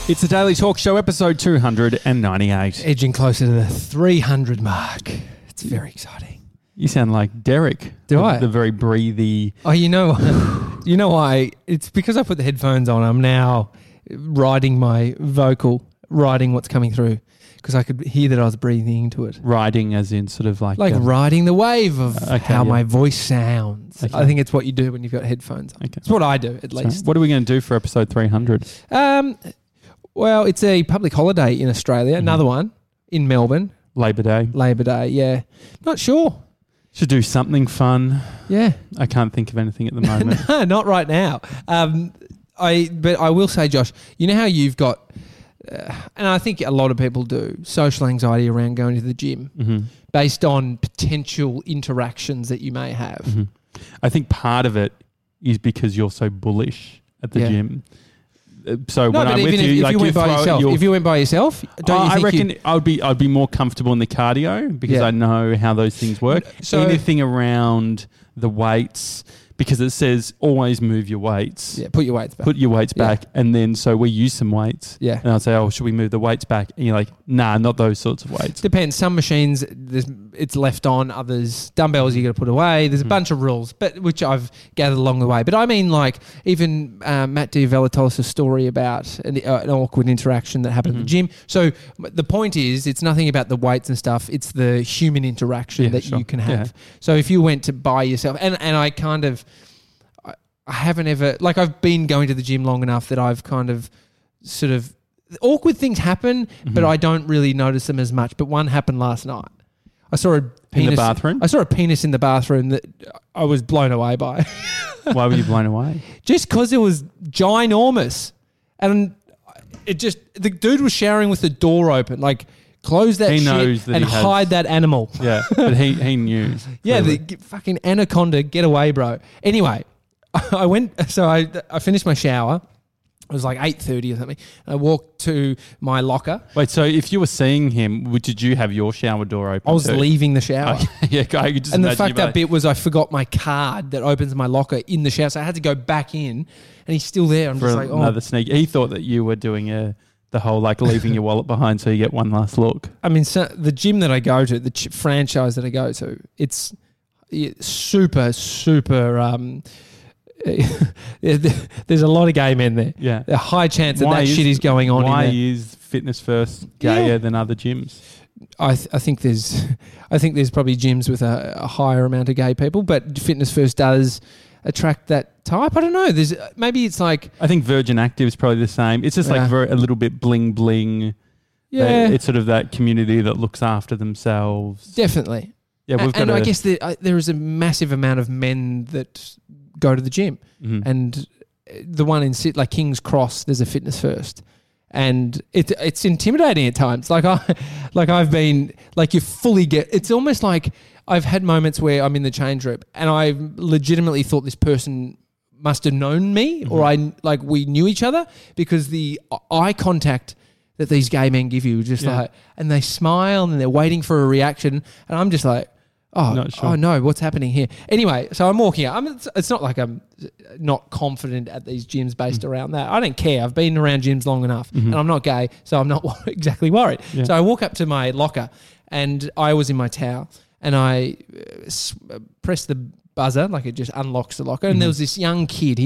It's the Daily Talk Show, episode 298. Edging closer to the 300 mark. It's very exciting. You sound like Derek. Do I? The very breathy. Oh, you know why? It's because I put the headphones on. I'm now riding my vocal, riding what's coming through, because I could hear that I was breathing into it. Riding as in sort of like riding the wave of how my voice sounds. Okay. I think it's what you do when you've got headphones on. Okay. It's what I do, at least. What are we going to do for episode 300? Well, it's a public holiday in Australia. Another one in Melbourne. Labor Day. Yeah. Not sure. Should do something fun. Yeah. I can't think of anything at the moment. No, not right now. But I will say, Josh, you know how you've got, and I think a lot of people do, social anxiety around going to the gym based on potential interactions that you may have. Mm-hmm. I think part of it is because you're so bullish at the gym. So when I'm with you, if you went by yourself, I reckon I'd be more comfortable in the cardio because I know how those things work. So anything around the weights, because it says always move your weights. Yeah, put your weights back. Put your weights back. And then so we use some weights. Yeah. And I'll say, oh, should we move the weights back? And you're like, nah, not those sorts of weights. Depends. Some machines, it's left on. Others, dumbbells you got to put away. There's a bunch of rules, but which I've gathered along the way. But I mean, like, even Matt D'Avella told us a story about an awkward interaction that happened at the gym. So the point is, it's nothing about the weights and stuff. It's the human interaction that you can have. Yeah. So if you went to by yourself, and I kind of, I haven't ever, like, I've been going to the gym long enough that I've kind of sort of, awkward things happen, but I don't really notice them as much. But one happened last night. I saw a penis in the bathroom. I saw a penis in the bathroom that I was blown away by. Why were you blown away? Just because it was ginormous, and it just, the dude was showering with the door open, like, close that shit and hide that animal. Yeah, but he knew. Yeah, the fucking anaconda, get away, bro. Anyway, I finished my shower. It was like 8:30 or something. I walked to my locker. Wait, so if you were seeing him, did you have your shower door open? I was leaving the shower. Okay. Yeah, I could just and the fucked up bit was I forgot my card that opens my locker in the shower, so I had to go back in, and he's still there. I'm just like, another sneak. He thought that you were doing the whole like leaving your wallet behind so you get one last look. I mean, so the gym that I go to, the franchise that I go to, it's super. There's a lot of gay men there. Yeah, a high chance that shit is going on. Why in there. is Fitness First gayer than other gyms? I think there's probably gyms with a higher amount of gay people, but Fitness First does attract that type. I don't know. Maybe it's like, I think Virgin Active is probably the same. It's just like a little bit bling bling. Yeah, it's sort of that community that looks after themselves. Definitely. Yeah, I guess there is a massive amount of men that go to the gym, and the one in like King's Cross, there's a Fitness First, and it's intimidating at times. I've been like, you fully get. It's almost like I've had moments where I'm in the change room and I legitimately thought this person must have known me, or we knew each other, because the eye contact that these gay men give you, just like, and they smile and they're waiting for a reaction, and I'm just like, oh no, what's happening here? Anyway, so I'm walking out. It's not like I'm not confident at these gyms based around that. I don't care. I've been around gyms long enough, and I'm not gay, so I'm not exactly worried. Yeah. So I walk up to my locker, and I was in my towel, and I pressed the buzzer, like it just unlocks the locker, and there was this young kid.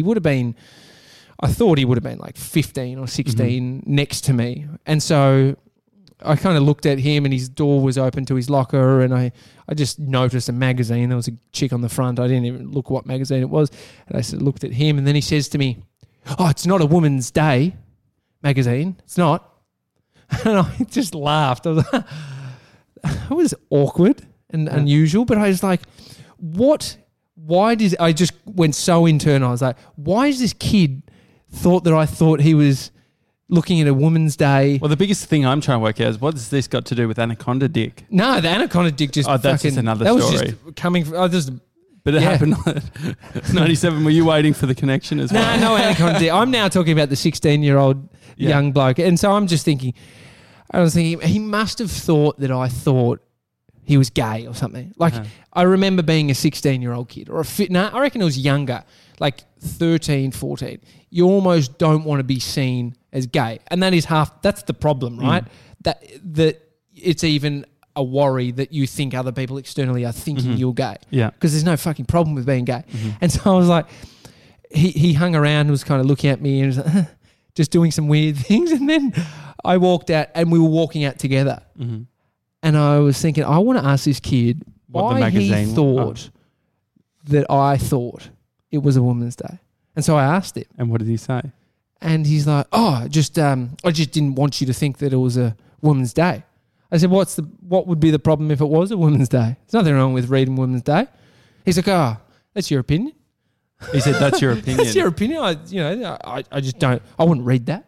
I thought he would have been like 15 or 16 next to me, and so I kind of looked at him, and his door was open to his locker, and I just noticed a magazine. There was a chick on the front. I didn't even look what magazine it was. And I looked at him, and then he says to me, "Oh, it's not a Woman's Day magazine. It's not." And I just laughed. I was like, that was awkward and unusual, but I was like, what? Why did I just went so internal? I was like, why is this kid thought that I thought he was looking at a Woman's Day? Well, the biggest thing I'm trying to work out is, what does this got to do with anaconda dick? No, the anaconda dick just that's just another story. Was just coming from, but it happened 97. Were you waiting for the connection as well? No anaconda dick. I'm now talking about the 16-year-old young bloke. And so I was thinking, he must have thought that I thought he was gay or something. Like, I remember being a 16-year-old kid or I reckon it was younger, like 13, 14. You almost don't want to be seen as gay. And that's the problem, right? That it's even a worry that you think other people externally are thinking you're gay. Yeah. Because there's no fucking problem with being gay. And so I was like, he hung around and was kind of looking at me and was like, just doing some weird things. And then I walked out and we were walking out together. And I was thinking, I want to ask this kid why he thought that I thought it was a Women's Day. And so I asked him. And what did he say? And he's like, I just didn't want you to think that it was a Women's Day. I said, what would be the problem if it was a Women's Day? There's nothing wrong with reading Women's Day. He's like, that's your opinion. He said, that's your opinion. That's your opinion. I just don't, I wouldn't read that.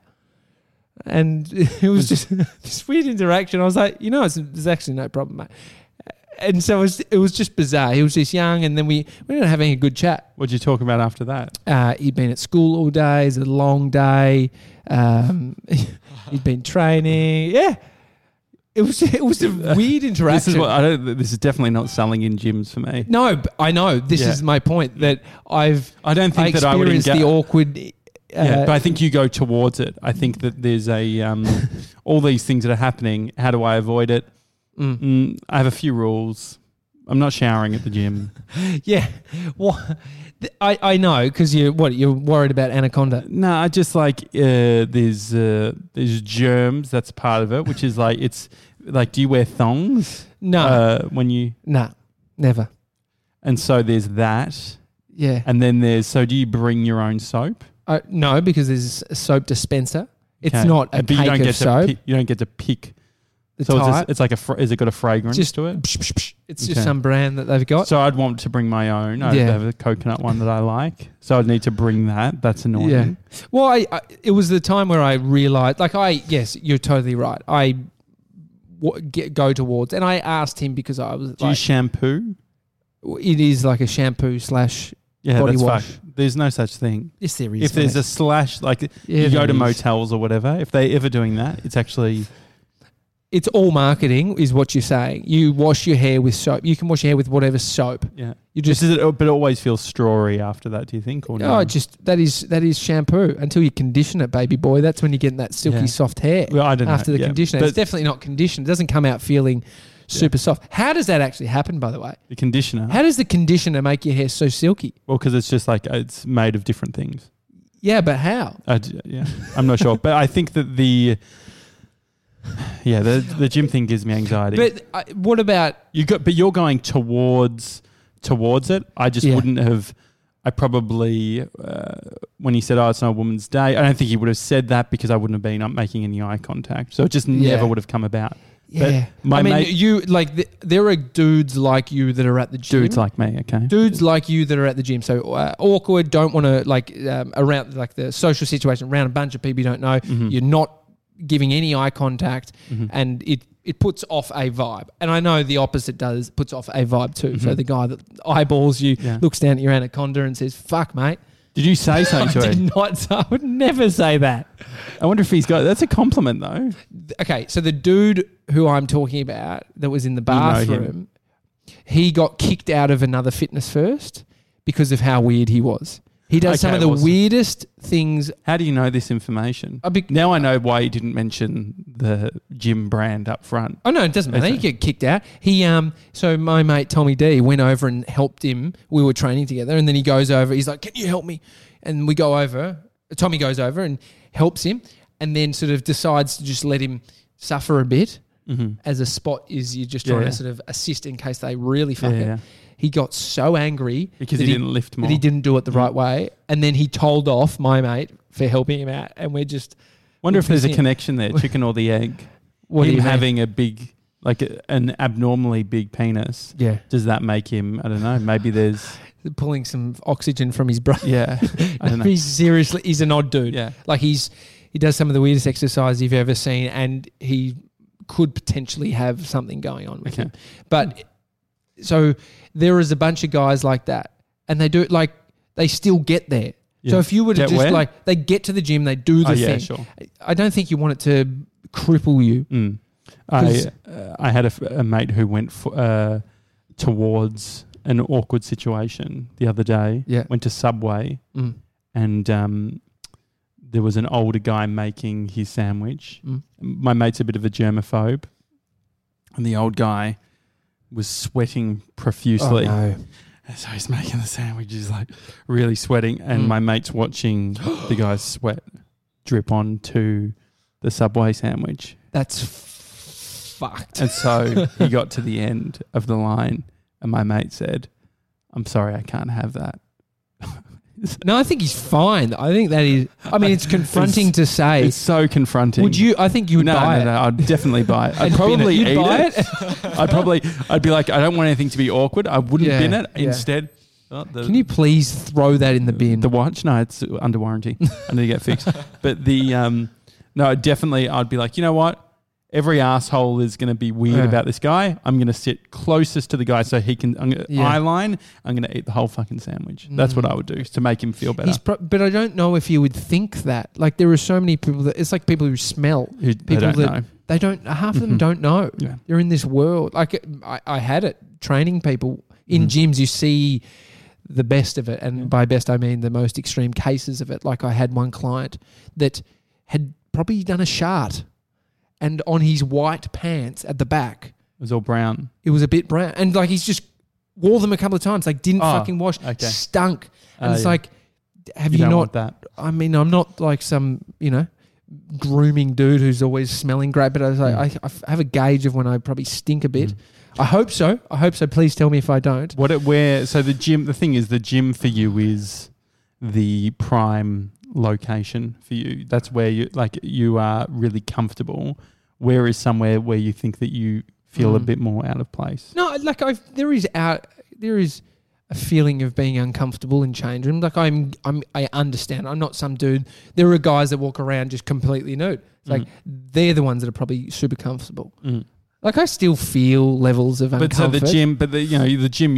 And it was just this weird interaction. I was like, there's actually no problem, mate. And so it was just bizarre. He was just young, and then we ended up having a good chat. What did you talk about after that? He'd been at school all day. It was a long day. He'd been training. Yeah. It was a weird interaction. This is definitely not selling in gyms for me. No, but I know. This is my point, that I don't think that I would experienced the awkward... but I think you go towards it. I think that there's all these things that are happening. How do I avoid it? I have a few rules. I'm not showering at the gym. Yeah. Well, I know, because you're worried about anaconda. No, I just like there's germs. That's part of it, which is like, it's like, do you wear thongs? No. When you... No, never. And so there's that. Yeah. And then do you bring your own soap? No, because there's a soap dispenser. It's not a cake of soap. You don't get to pick. The so type. It's like has it got a fragrance to it? It's just some brand that they've got. So I'd want to bring my own. I have a coconut one that I like. So I'd need to bring that. That's annoying. Yeah. Well, it was the time where I realised, yes, you're totally right. I go towards, and I asked him because I was. Do you shampoo? It is like a shampoo / body wash. There's no such thing. Yes, there is. If there's a slash, like you go to motels or whatever, if they're ever doing that, it's actually... It's all marketing, is what you're saying. You wash your hair with soap. You can wash your hair with whatever soap. Yeah. But it always feels strawy after that, do you think? Or no? That is shampoo until you condition it, baby boy. That's when you're getting that silky soft hair. Well, I don't know. After the conditioner. It's definitely not conditioned. It doesn't come out feeling super soft. How does that actually happen, by the way? The conditioner. How does the conditioner make your hair so silky? Well, because it's just like, it's made of different things. Yeah, but how? I'm not sure. But I think that the gym thing gives me anxiety. But what about... But you're going towards it. I just wouldn't have... I probably, when he said, it's not a Women's Day, I don't think he would have said that because I wouldn't have been making any eye contact. So it just never would have come about. Yeah. But there are dudes like you that are at the gym. Dudes like me, okay. Dudes like you that are at the gym. So awkward, don't want to, around like the social situation, around a bunch of people you don't know. You're not giving any eye contact, and it puts off a vibe. And I know the opposite puts off a vibe too. So the guy that eyeballs you looks down at your anaconda and says, "Fuck, mate." Did you say something to him? I would never say that. I wonder if he's got... That's a compliment, though. Okay, so the dude who I'm talking about that was in the bathroom, he got kicked out of Another Fitness First because of how weird he was. He does some of the weirdest things. How do you know this information? Now I know why you didn't mention the gym brand up front. Oh, no, it doesn't matter. He get kicked out. So my mate Tommy D went over and helped him. We were training together, and then he goes over. He's like, "Can you help me?" And we go over. Tommy goes over and helps him, and then sort of decides to just let him suffer a bit. As a spot is you're just trying to sort of assist in case they really fuck it. He got so angry because he didn't lift more. That he didn't do it the right way. And then he told off my mate for helping him out. And we're just... Wonder if there's a connection there, chicken or the egg. Him having a big, like an abnormally big penis. Yeah. Does that make him, I don't know, maybe there's... Pulling some oxygen from his brain. Yeah. I don't know. He's an odd dude. Yeah. Like he does some of the weirdest exercise you've ever seen, and he could potentially have something going on with him. But... So there is a bunch of guys like that, and they do it like they still get there. Yeah. So if you were to they get to the gym, they do the thing. Sure. I don't think you want it to cripple you. I had a mate who went towards an awkward situation the other day. Yeah. Went to Subway and there was an older guy making his sandwich. My mate's a bit of a germaphobe, and the old guy was sweating profusely. Oh, no. So he's making the sandwich, he's like really sweating, and my mate's watching the guy's sweat drip onto the Subway sandwich. That's fucked. And so he got to the end of the line, and my mate said, "I'm sorry, I can't have that." No, I think he's fine. I think that is. I mean, it's confronting to say. It's so confronting. Would you? I think you would buy it. No, I'd definitely buy it. I'd And probably bin it. eat You'd buy it. I'd be like, I don't want anything to be awkward. I wouldn't bin it. Yeah. Instead, Can you please throw that in the bin? The watch? No, it's under warranty. I need to get fixed. But no, definitely, I'd be like, you know what? Every asshole is going to be weird about this guy. I'm going to sit closest to the guy so he can eye line. I'm going to eat the whole fucking sandwich. That's what I would do to make him feel better. But I don't know if you would think that. Like, there are so many people that it's like people who smell. They don't know. They don't. Half of them don't know. Yeah. They're in this world. Like I had it training people in gyms. You see the best of it, and by best I mean the most extreme cases of it. Like I had one client that had probably done a shart. And on his white pants at the back, It was all brown. it was a bit brown. And like he's just wore them a couple of times, like didn't fucking wash, okay. stunk. And it's like, have you don't not? want that. I mean, I'm not like some, grooming dude who's always smelling great, but I was like, I have a gauge of when I probably stink a bit. I hope so. Please tell me if I don't. So the thing is, the gym for you is the prime location for you. That's where you are really comfortable. Where is somewhere where you think that you feel a bit more out of place? No, like there is a feeling of being uncomfortable in change room. Like I understand. I'm not some dude. There are guys that walk around just completely nude. It's like they're the ones that are probably super comfortable. Like I still feel levels of uncomfort. But so the gym,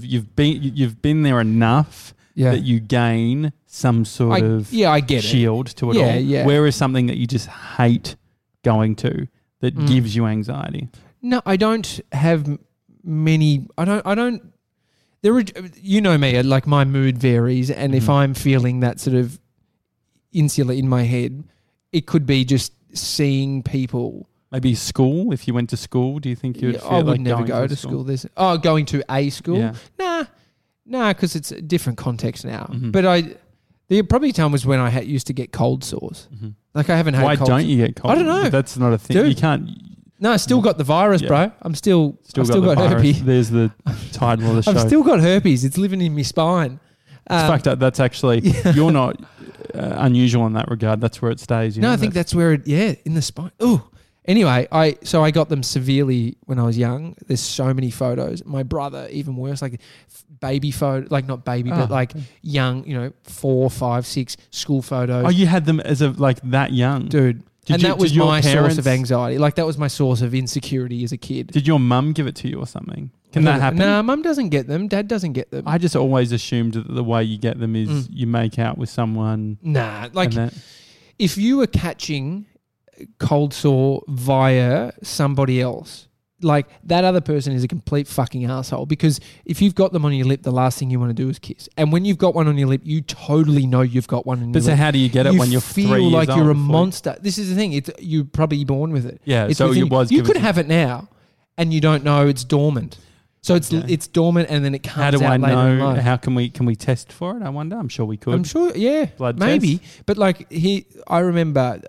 you've been there enough that you gain some sort of I get shield to it all. Yeah. Where is something that you just hate going to that gives you anxiety? No, I don't have many. I don't. There are, me. Like my mood varies, and if I'm feeling that sort of insular in my head, it could be just seeing people. Maybe school. If you went to school, do you think you'd feel I would like never going go to school. Going to a school? Yeah. Nah, because it's a different context now. But the probably time was when I used to get cold sores. Like I haven't had. Why don't you get cold? I don't know. That's not a thing. Dude. You can't. No, I still got the virus, bro. I've still got herpes. There's the title of the show. I've still got herpes. It's living in my spine. It's fucked up. That's actually you're not unusual in that regard. That's where it stays. I think that's where it. Yeah, in the spine. Oh. Anyway, I got them severely when I was young. There's so many photos. My brother, even worse, like baby photo, like not baby, but like young, 4, 5, 6 school photos. Oh, you had them as that young, dude. That was my source of anxiety. Like that was my source of insecurity as a kid. Did your mum give it to you or something? Can that happen? Nah, mum doesn't get them. Dad doesn't get them. I just always assumed that the way you get them is you make out with someone. Nah, like if you were catching cold sore via somebody else, like that other person is a complete fucking asshole, because if you've got them on your lip, the last thing you want to do is kiss. And when you've got one on your lip, you totally know you've got one on your lip. But so how do you get it when you're 3 years old? You feel like you're a monster. This is the thing. You're probably born with it. Yeah, so you could have it now and you don't know it's dormant. So it's dormant and then it comes out later. How do I know? In life. How can we test for it? I wonder. I'm sure we could. I'm sure, yeah. Blood maybe. test. But I remember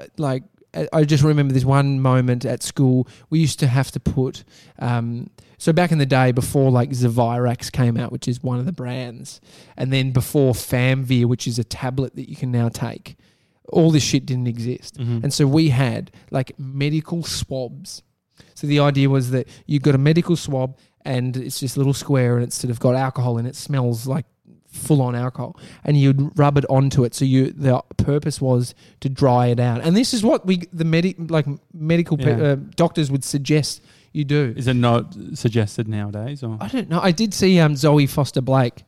I just remember this one moment at school. We used to have to put, so back in the day before Zavirax came out, which is one of the brands, and then before Famvir, which is a tablet that you can now take, all this shit didn't exist. And so we had medical swabs. So the idea was that you've got a medical swab and it's just a little square and it's sort of got alcohol in it, smells like full-on alcohol, and you'd rub it onto it. So the purpose was to dry it out, and this is what medical doctors would suggest you do. Is it not suggested nowadays? Or? I don't know. I did see Zoe Foster Blake.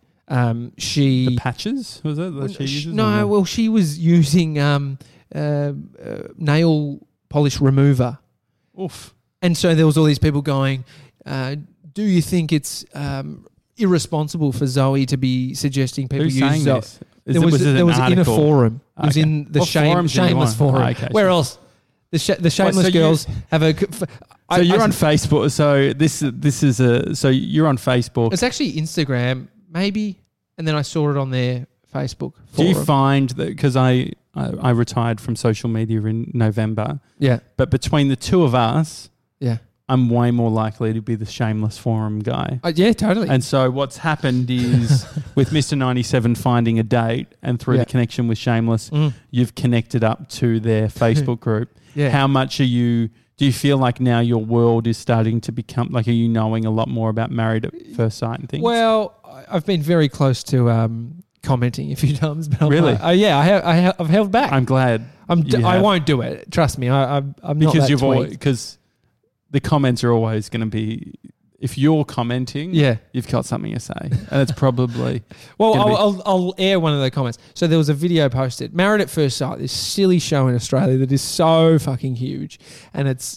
She the patches was it that she uses? No, well, she was using nail polish remover. Oof. And so there was all these people going, do you think it's irresponsible for Zoe to be suggesting people Who's use saying Zoe? this? There was in a forum. It was in the Shameless forum. Okay, Where else? The Shameless girls have a... So you're on Facebook. So so you're on Facebook. It's actually Instagram, maybe, and then I saw it on their Facebook forum. Do you find that, because I retired from social media in November, but between the two of us, I'm way more likely to be the Shameless forum guy. Yeah, totally. And so what's happened is with Mr. 97 finding a date and through the connection with Shameless, you've connected up to their Facebook group. How much do you feel like now your world is starting to become, like, are you knowing a lot more about Married at First Sight and things? Well, I've been very close to commenting a few times. But really? I've held back. I'm glad. I won't do it. Trust me. I'm not that tweaked. Because the comments are always going to be, if you're commenting, you've got something to say. And it's probably... Well, I'll air one of the comments. So there was a video posted, Married at First Sight, this silly show in Australia that is so fucking huge. And it's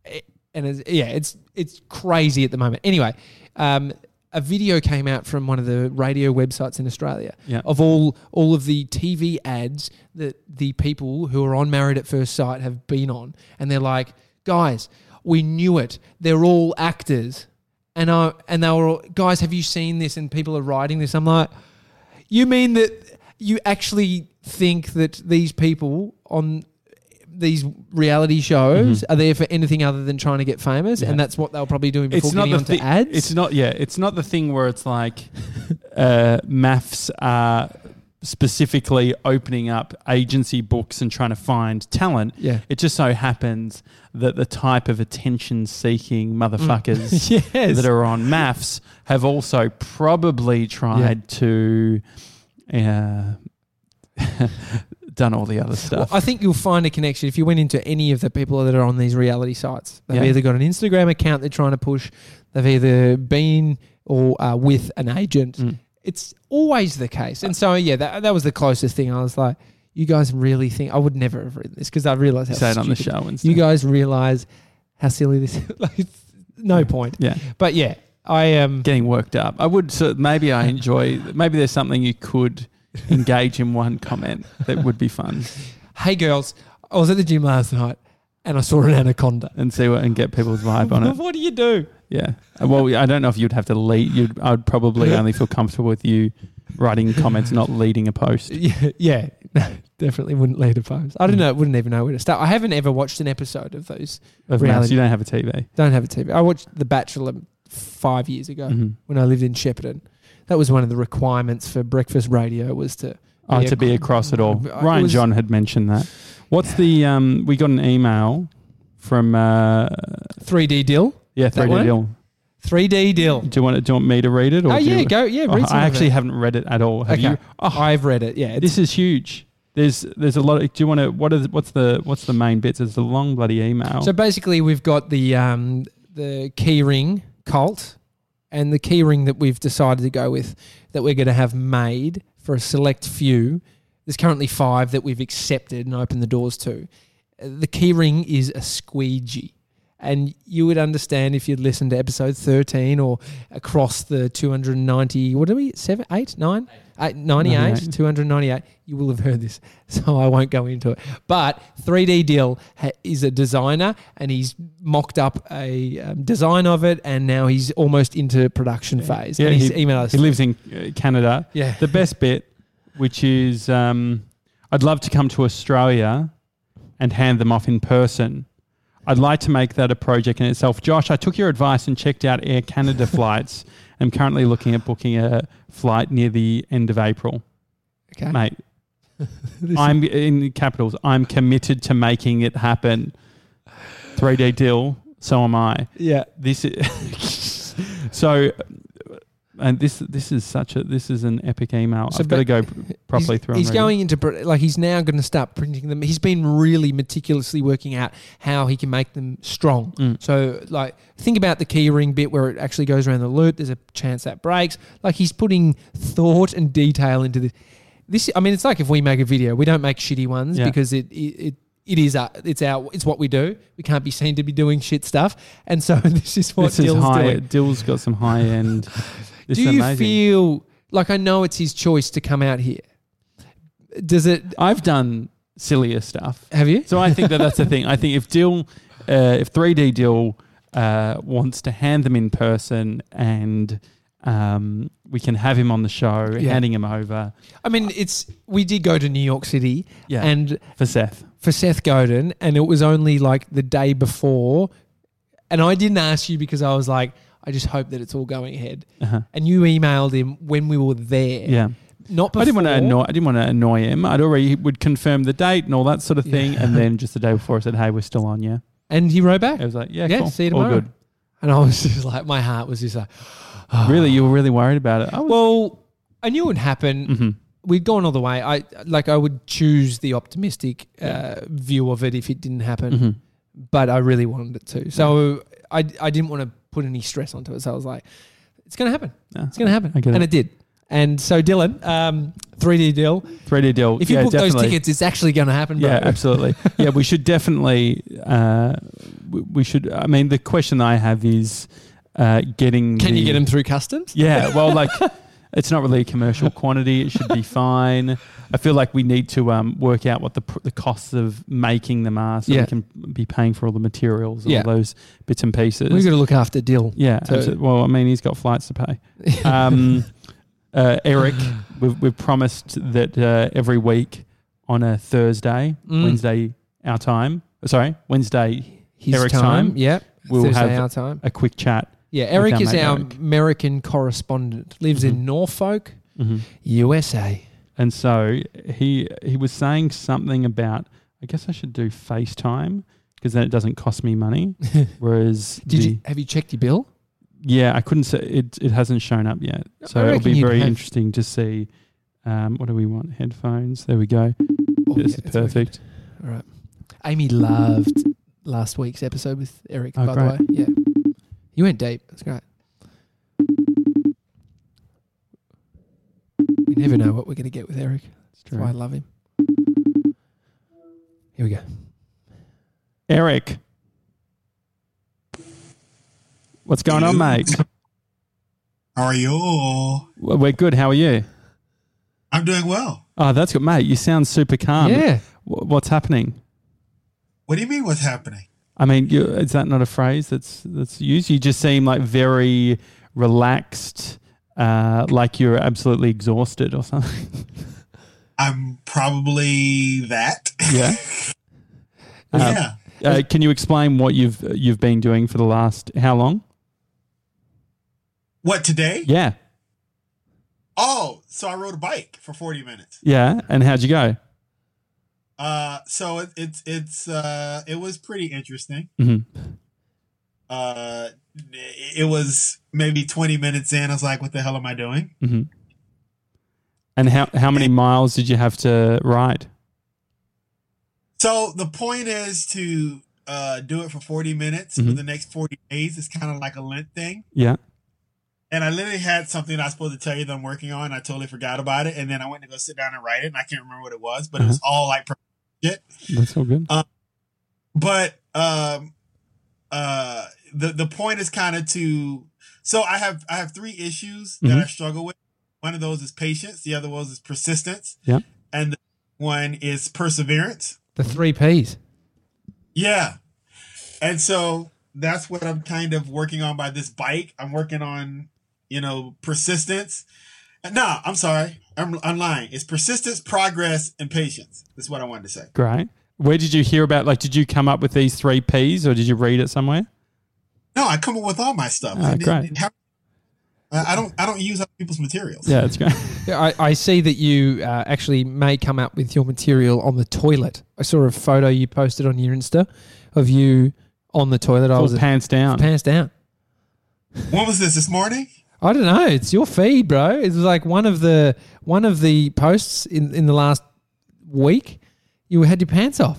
crazy at the moment. Anyway, a video came out from one of the radio websites in Australia of all of the TV ads that the people who are on Married at First Sight have been on. And they're like, guys... We knew it. They're all actors. And they were all, guys, have you seen this? And people are writing this. I'm like, you mean that you actually think that these people on these reality shows are there for anything other than trying to get famous? And that's what they were probably doing before getting onto ads? It's not the thing where it's like maths are specifically opening up agency books and trying to find talent. It just so happens that the type of attention-seeking motherfuckers that are on maths have also probably tried to done all the other stuff. Well, I think you'll find a connection if you went into any of the people that are on these reality sites. They've either got an Instagram account they're trying to push, they've either been or with an agent. It's always the case. And so, that was the closest thing. I was like, you guys really think... I would never have written this because I realised how say it stupid. On the show and stuff. You guys realise how silly this is. Like, no point. Yeah. But I am... Getting worked up. I would... So maybe I enjoy... Maybe there's something you could engage in one comment that would be fun. Hey, girls, I was at the gym last night and I saw an anaconda. And get people's vibe on it. What do you do? Yeah. Well, I don't know if you'd have to lead. I would probably only feel comfortable with you writing comments, not leading a post. Yeah. No, definitely wouldn't lead a post. I don't know. Wouldn't even know where to start. I haven't ever watched an episode of those. Reality. You don't have a TV. Don't have a TV. I watched The Bachelor 5 years ago when I lived in Shepparton. That was one of the requirements for breakfast radio was to be across it all. Ryan John had mentioned that. What's the we got an email from 3D Dill. Yeah, 3D Dill. 3D Dill. Do you want me to read it? Or read I actually haven't read it at all. Have you? I've read it. Yeah, this is huge. There's a lot. Do you want to? What's the main bits? It's a long bloody email. So basically, we've got the keyring cult, and the keyring that we've decided to go with that we're going to have made for a select few. There's currently 5 that we've accepted and opened the doors to. The keyring is a squeegee. And you would understand if you'd listened to episode 13 or across the 290, what are we, 7, 8, 9? 98, 298, you will have heard this, so I won't go into it. But 3D Dill is a designer and he's mocked up a design of it and now he's almost into production phase. Yeah, and he's emailed us. He lives in Canada. Yeah. The best bit, which is I'd love to come to Australia and hand them off in person. I'd like to make that a project in itself. Josh, I took your advice and checked out Air Canada flights. I'm currently looking at booking a flight near the end of April. Okay. Mate, I'm in capitals. I'm committed to making it happen. 3D Dill, so am I. Yeah. This is so... And this is an epic email. So I've got to go properly through. He's going into he's now going to start printing them. He's been really meticulously working out how he can make them strong. So think about the keyring bit where it actually goes around the loop. There's a chance that breaks. He's putting thought and detail into this. It's like if we make a video, we don't make shitty ones because it it's what we do. We can't be seen to be doing shit stuff. And so this is what Dill's doing. Dill's got some high end. Do you feel like, I know it's his choice to come out here? Does it? I've done sillier stuff. Have you? So I think that's the thing. I think if 3D Dill wants to hand them in person and we can have him on the show, handing him over. I mean, we did go to New York City, and for Seth Godin, and it was only like the day before, and I didn't ask you because I was like, I just hope that it's all going ahead. And you emailed him when we were there. Yeah. Not before. I didn't want to annoy him. I'd already would confirm the date and all that sort of thing, and then just the day before I said, "Hey, we're still on, yeah." And he wrote back. I was like, "Yeah, cool. See you tomorrow." All good. And I was just like, my heart was just like, oh. Really, you were really worried about it. Well, I knew it would happen. Mm-hmm. We'd gone all the way. I would choose the optimistic view of it if it didn't happen, but I really wanted it to. So I didn't want to put any stress onto it. So I was like, it's going to happen. Yeah. It's going to happen. And it did. And so Dylan, 3D Dill. 3D Dill. If you book those tickets, it's actually going to happen, bro. Yeah, absolutely. Yeah, we should definitely, I mean, the question I have is getting Can you get them through customs? Yeah, well, like, it's not really a commercial quantity. It should be fine. I feel like we need to work out what the costs of making them are so we can be paying for all the materials and all those bits and pieces. We've got to look after Dill. Yeah, absolutely. Well, I mean, he's got flights to pay. Eric, we've promised that every week on a Thursday, Wednesday our time, Wednesday his Eric's time. Yeah, we'll Thursday have our time. a quick chat. Yeah, Eric is our American correspondent. Lives in Norfolk, USA. And so he was saying something about, I guess I should do FaceTime because then it doesn't cost me money. Whereas have you checked your bill? Yeah, I couldn't say it hasn't shown up yet. So it'll be very interesting to see. What do we want? Headphones. There we go. This is perfect. All right. Amy loved last week's episode with Eric, by the way. Yeah. You went deep. That's great. We never know what we're going to get with Eric. That's why I love him. Here we go. Eric. What's going on, mate? How are you? We're good. How are you? I'm doing well. Oh, that's good, mate. You sound super calm. Yeah. What's happening? What do you mean what's happening? I mean, is that not a phrase that's used? You just seem like very relaxed, like you're absolutely exhausted or something. I'm probably that. Yeah. Yeah. Can you explain what you've been doing for the last how long? What, today? Yeah. Oh, so I rode a bike for 40 minutes. Yeah, and how'd you go? So it was pretty interesting. Mm-hmm. It was maybe 20 minutes in. I was like, what the hell am I doing? Mm-hmm. And how many miles did you have to ride? So the point is to do it for 40 minutes for the next 40 days. It's kind of like a Lent thing. Yeah. And I literally had something I was supposed to tell you that I'm working on. I totally forgot about it. And then I went to go sit down and write it. And I can't remember what it was, but it was all like shit. That's all good. But the point is kind of so I have three issues that I struggle with. One of those is patience. The other one is persistence. Yeah. And the one is perseverance. The 3 Ps. Yeah. And so that's what I'm kind of working on by this bike. I'm working on, persistence. No, I'm sorry. I'm lying. It's persistence, progress, and patience. That's what I wanted to say. Great. Where did you hear about, did you come up with these 3 Ps or did you read it somewhere? No, I come up with all my stuff. Great. I don't use other people's materials. Yeah, that's great. Yeah, I see that you actually may come up with your material on the toilet. I saw a photo you posted on your Insta of you on the toilet. I was pants down. Pants down. When was this morning? I don't know. It's your feed, bro. It was like one of the posts in the last week. You had your pants off.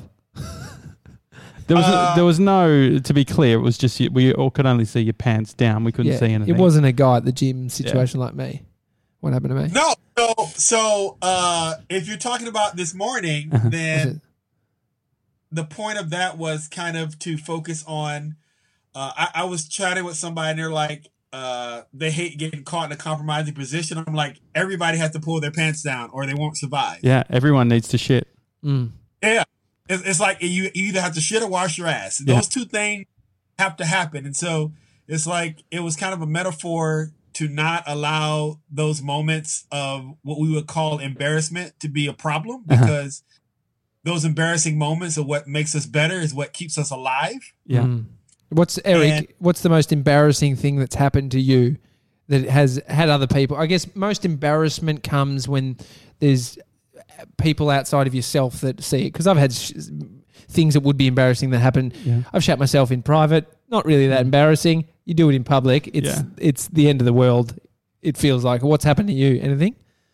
There was no, to be clear, it was just we all could only see your pants down. We couldn't see anything. It wasn't a guy at the gym situation like me. What happened to me? No. So if you're talking about this morning, then the point of that was kind of to focus on. I was chatting with somebody and they're like, they hate getting caught in a compromising position. I'm like, everybody has to pull their pants down or they won't survive. Yeah, everyone needs to shit. Yeah, it's like you either have to shit or wash your ass. Those two things have to happen, and so it's like it was kind of a metaphor to not allow those moments of what we would call embarrassment to be a problem, because those embarrassing moments are what makes us better, is what keeps us alive. Yeah. What's the most embarrassing thing that's happened to you that has had other people? I guess most embarrassment comes when there's people outside of yourself that see it. Because I've had things that would be embarrassing that happen. Yeah. I've shat myself in private. Not really that embarrassing. You do it in public. It's the end of the world. It feels like. What's happened to you? Anything?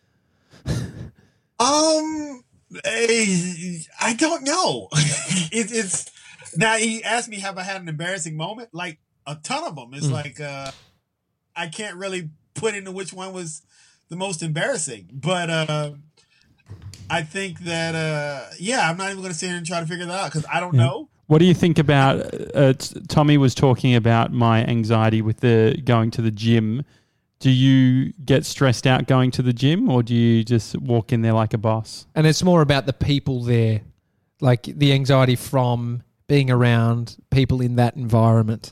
I don't know. It's now he asked me, have I had an embarrassing moment? Like a ton of them. It's like I can't really put into which one was the most embarrassing, but I think that I'm not even going to sit here and try to figure that out because I don't know. What do you think about? Tommy was talking about my anxiety with the going to the gym. Do you get stressed out going to the gym, or do you just walk in there like a boss? And it's more about the people there, like the anxiety from being around people in that environment.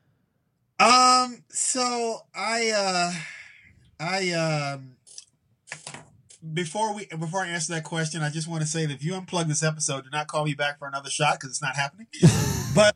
So before I answer that question, I just want to say that if you unplug this episode, do not call me back for another shot because it's not happening. But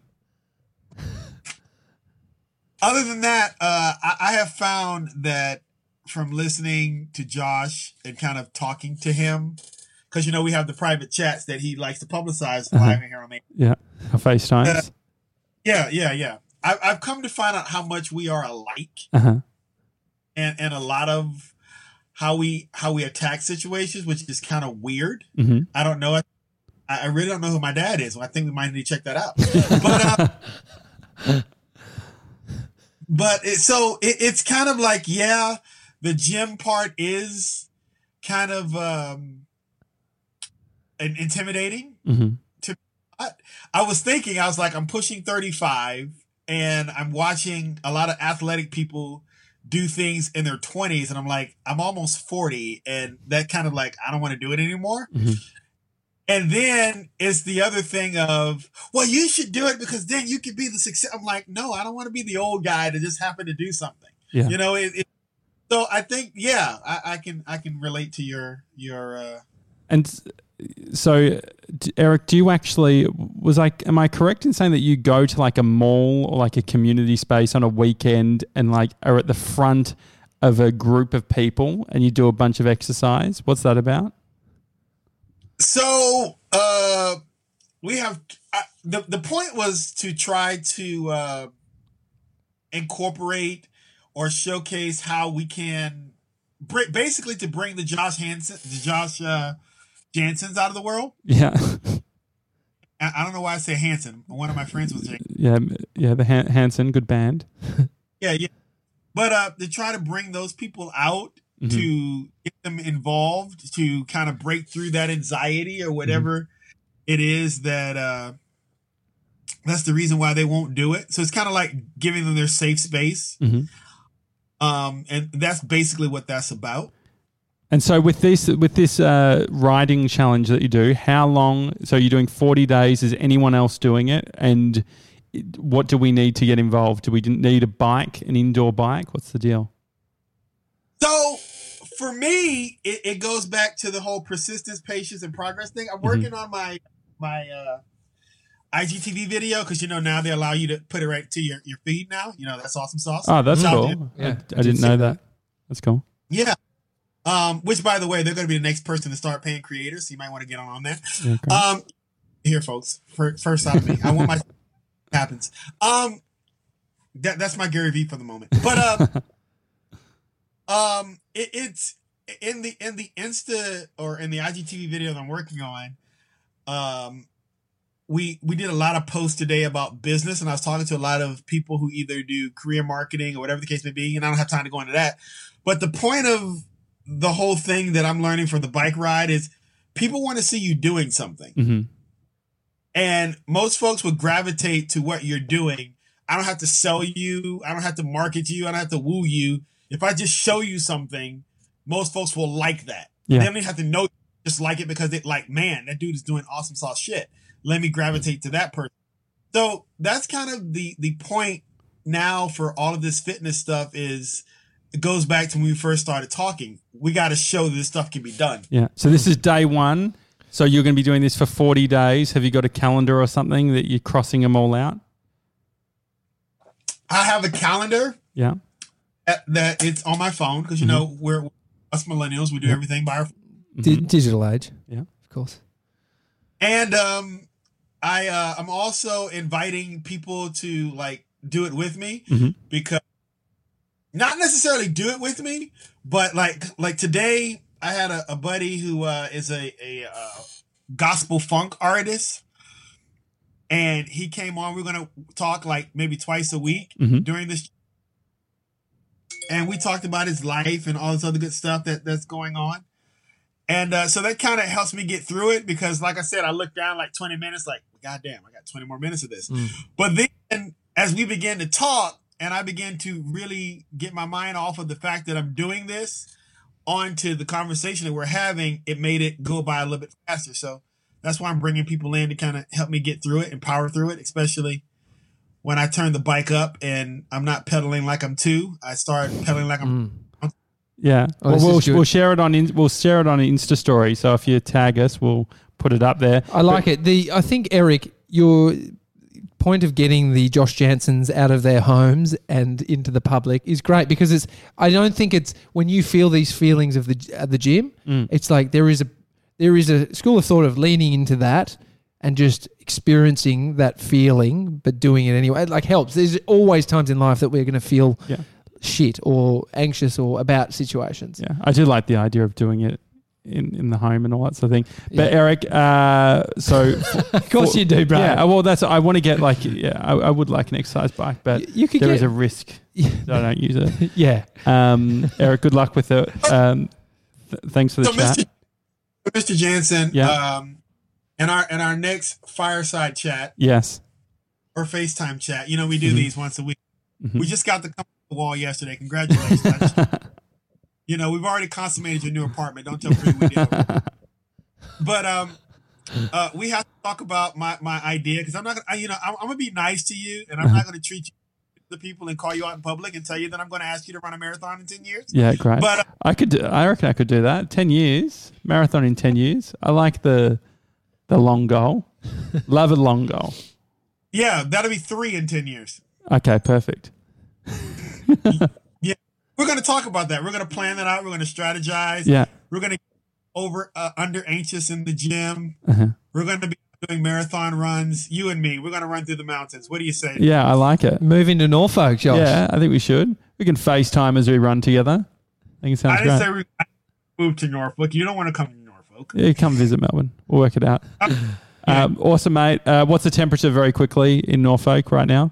other than that, I have found that from listening to Josh and kind of talking to him, because we have the private chats that he likes to publicize live here on me. Yeah, FaceTimes. Yeah. I've come to find out how much we are alike, and a lot of how we attack situations, which is kind of weird. I don't know. I really don't know who my dad is. I think we might need to check that out. But it's kind of like, the gym part is kind of intimidating. I was thinking, I was like, I'm pushing 35 and I'm watching a lot of athletic people do things in their 20s. And I'm like, I'm almost 40. And that kind of like, I don't want to do it anymore. And then it's the other thing of, well, you should do it because then you could be the success. I'm like, no, I don't want to be the old guy that just happened to do something. Yeah. So I think, I can relate to your. And so, Eric, do you actually am I correct in saying that you go to like a mall or like a community space on a weekend and like are at the front of a group of people and you do a bunch of exercise? What's that about? So, we have the point was to try to incorporate or showcase how we can basically to bring the Josh Jansons out of the world. Yeah. I don't know why I say Hanson. One of my friends was Jansen. Yeah, the Hanson, good band. Yeah. But to try to bring those people out, to get them involved, to kind of break through that anxiety or whatever it is that that's the reason why they won't do it. So it's kind of like giving them their safe space. And that's basically what that's about. And so with this riding challenge that you do, how long? So you're doing 40 days. Is anyone else doing it? And what do we need to get involved? Do we need a bike, an indoor bike? What's the deal? So for me, it goes back to the whole persistence, patience, and progress thing. I'm working on my IGTV video because now they allow you to put it right to your feed now. That's awesome sauce. Oh, that's cool. I didn't know that. That's cool. Yeah. Which, by the way, they're going to be the next person to start paying creators, so you might want to get on that. Okay. Here, folks, first out of me, I want my happens. That's my Gary Vee for the moment. But it's in the Insta or in the IGTV video that I'm working on. We did a lot of posts today about business, and I was talking to a lot of people who either do career marketing or whatever the case may be, and I don't have time to go into that. But the point of the whole thing that I'm learning from the bike ride is people want to see you doing something. And most folks would gravitate to what you're doing. I don't have to sell you. I don't have to market you. I don't have to woo you. If I just show you something, most folks will like that. Yeah. They don't even have to know, just like it because they like, man, that dude is doing awesome sauce shit. Let me gravitate to that person. So that's kind of the point now for all of this fitness stuff is it goes back to when we first started talking. We got to show that this stuff can be done. Yeah. So this is day one. So you're going to be doing this for 40 days. Have you got a calendar or something that you're crossing them all out? I have a calendar. Yeah. That it's on my phone because, you know, we're us millennials. We do everything by our phone. Digital age. Yeah. Of course. And I'm also inviting people to like do it with me because not necessarily do it with me, but like today I had a buddy who is a gospel funk artist, and he came on. We're gonna talk like maybe twice a week during this, and we talked about his life and all this other good stuff that's going on. And so that kind of helps me get through it because, like I said, I look down like 20 minutes, like, goddamn, I got 20 more minutes of this. But then as we began to talk and I began to really get my mind off of the fact that I'm doing this onto the conversation that we're having, it made it go by a little bit faster. So that's why I'm bringing people in to kind of help me get through it and power through it, especially when I turn the bike up and I'm not pedaling like I'm two. I start pedaling like I'm Yeah, we'll share it on we'll share it on an Insta story. So if you tag us, we'll put it up there. I like it. I think Eric, your point of getting the Josh Jansons out of their homes and into the public is great because I don't think it's when you feel these feelings of at the gym. It's like there is a school of thought of leaning into that and just experiencing that feeling, but doing it anyway. It like helps. There's always times in life that we're going to feel. Yeah. Shit or anxious or about situations. Yeah, I do like the idea of doing it in the home and all that sort of thing. But Eric, so of course you do, bro. Yeah, well, I want to get like I would like an exercise bike, but there is a risk that I don't use it. Yeah. Eric, good luck with it. Thanks for the chat, Mr. Jansen. Yeah. In our next fireside chat. Yes. Or FaceTime chat. You know, we do these once a week. We just got the wall yesterday. Congratulations. You know, we've already consummated your new apartment. Don't tell me we did. But we have to talk about my idea because I'm not gonna, I'm gonna be nice to you and I'm not gonna treat you the people and call you out in public and tell you that I'm going to ask you to run a marathon in 10 years. Yeah, great. But I reckon I could do that. 10 years marathon in 10 years. I like the long goal. Love a long goal. Yeah, that'll be 3 in 10 years. Okay, perfect. Yeah, we're going to talk about that. We're going to plan that out. We're going to strategize. Yeah, we're going to under anxious in the gym. We're going to be doing marathon runs. You and me. We're going to run through the mountains. What do you say? Yeah, I like it. Moving to Norfolk, Josh. Yeah, I think we should. We can FaceTime as we run together. I think it sounds great. I didn't say we move to Norfolk. You don't want to come to Norfolk. Yeah, come visit Melbourne. We'll work it out. Awesome, mate. What's the temperature very quickly in Norfolk right now?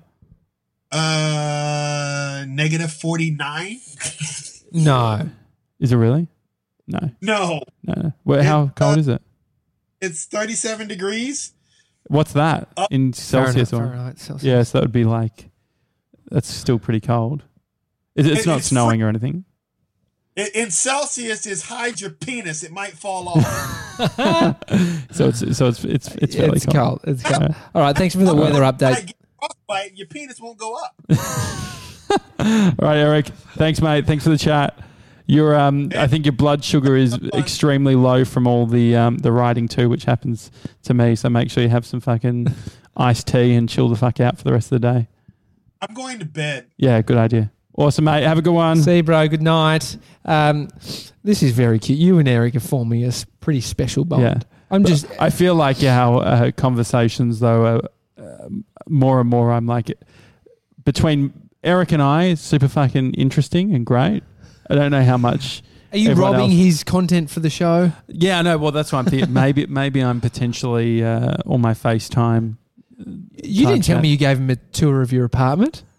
Negative 49. No. Is it really? No. No. Well, how cold is it? It's 37 degrees. What's that in Celsius? Fahrenheit, Celsius. Yeah, so that would be like, that's still pretty cold. It's not snowing or anything. In Celsius is hide your penis. It might fall off. so it's fairly cold. It's cold. All right, thanks for the weather update. Your penis won't go up. All right, Eric. Thanks, mate. Thanks for the chat. Your I think your blood sugar is extremely low from all the riding too, which happens to me. So make sure you have some fucking iced tea and chill the fuck out for the rest of the day. I'm going to bed. Yeah, good idea. Awesome, mate. Have a good one. See you, bro. Good night. This is very cute. You and Eric are forming a pretty special bond. Yeah. I feel like how conversations though are more and more. I'm like between Eric and I, it's super fucking interesting and great. I don't know how much. Are you robbing his content for the show? Yeah, I know. Well, that's what I'm thinking. Maybe I'm potentially on my FaceTime. You didn't tell me you gave him a tour of your apartment.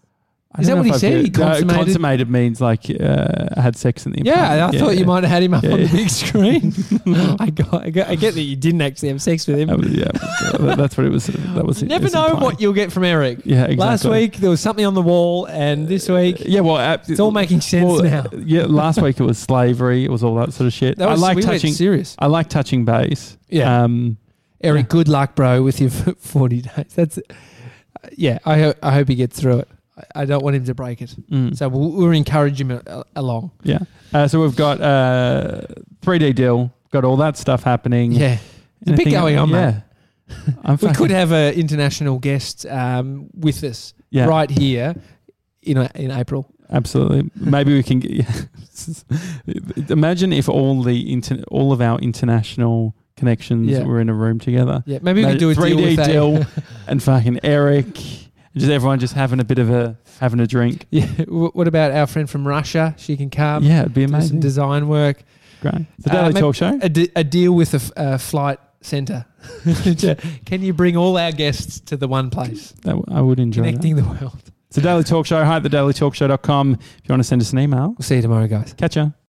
Is that what he said? He consummated? Consummated means like had sex in the Yeah, I thought you might have had him up on the big screen. I get that you didn't actually have sex with him. That's what it was. That was. You never know what you'll get from Eric. Yeah, exactly. Last week there was something on the wall, and this week, it's all making sense now. Yeah, last week it was slavery. It was all that sort of shit. I like touching. Serious. I like touching base. Yeah. Eric, good luck, bro, with your 40 days. That's. I hope he gets through it. I don't want him to break it. So we'll encourage him along. Yeah. So we've got 3D deal, got all that stuff happening. Yeah. There's a bit going on, mate. We could have an international guest with us right here in April. Absolutely. Maybe we can imagine if all of our international connections were in a room together. Yeah, maybe we could do a 3D deal and fucking Eric. Just everyone just having a drink. Yeah. What about our friend from Russia? She can come. Yeah, it'd be amazing. Do some design work. Great. The Daily Talk Show. A deal with a flight centre. Can you bring all our guests to the one place? I would enjoy Connecting the world. It's the Daily Talk Show. Hi at thedailytalkshow.com. If you want to send us an email. We'll see you tomorrow, guys. Catch ya.